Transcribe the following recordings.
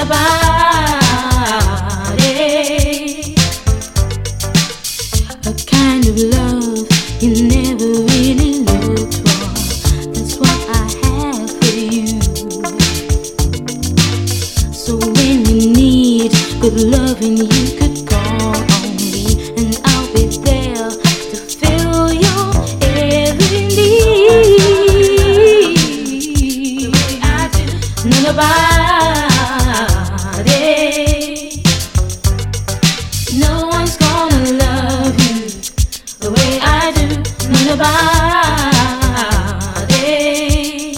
nobody. A kind of love you never really looked for. That's what I have for you. So when you need good loving, you could call on me, and I'll be there to fill your every need. The way I do, nobody. No one's gonna love you the way I do. Nobody.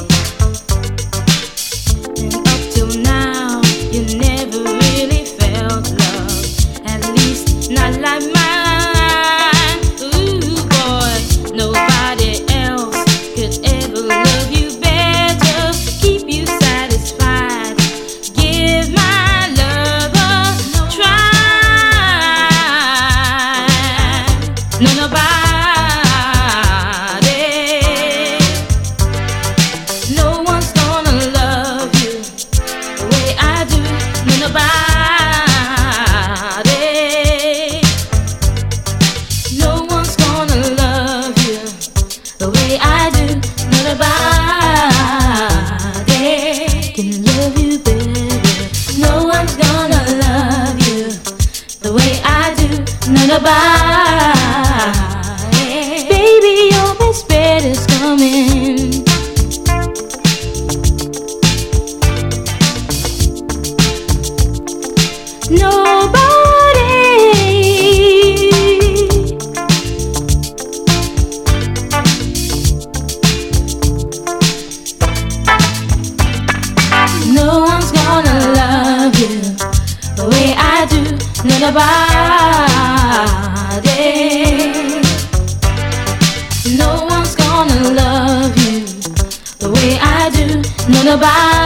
And up till now, you never really felt love, at least not like mine. Ooh boy, nobody else could ever love you better, keep you satisfied, give my love a try. No, nobody. No one's gonna love you the way I do. No, nobody. No one's gonna love you the way I do. No, nobody can love you better. No one's gonna love you the way I do. No, nobody. Baby, your best bet is coming. Nobody. No one's gonna love you the way I do. No, nobody. No one's gonna love you the way I do. No, nobody.